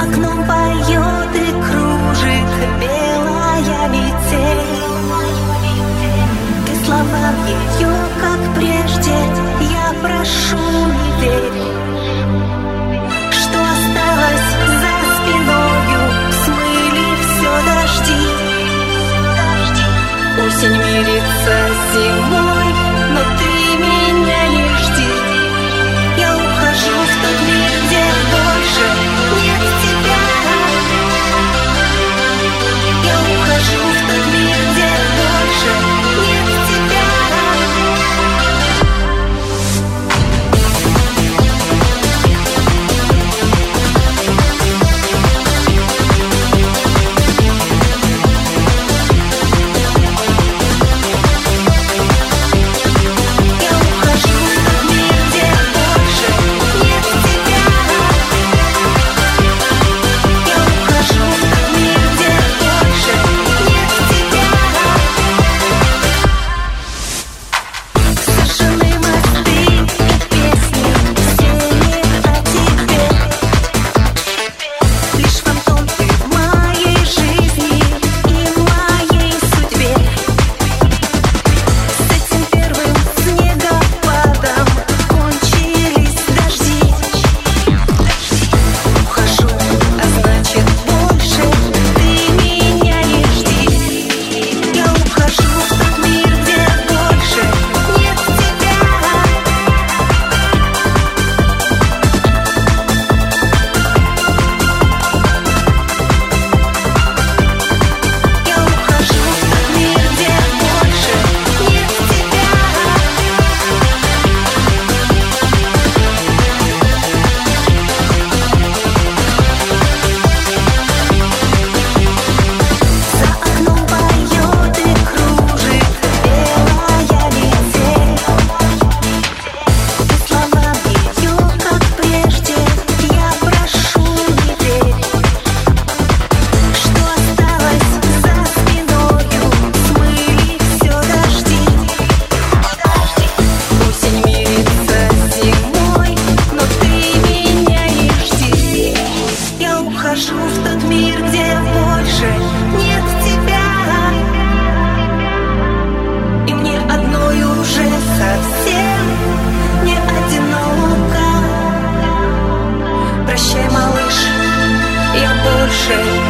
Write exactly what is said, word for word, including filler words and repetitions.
окном поет и кружит белая метель. Ты словам ее, как прежде, я прошу, не верь, что осталось за спиною, смыли все дожди. Осень мирится с зимой, но ты меня не жди. Я ухожу в тот мир, где больше нет тебя. Я ухожу в тот мир, где больше нет тебя. Ухожу в тот мир, где больше нет тебя. И мне одной уже совсем не одиноко. Прощай, малыш, я больше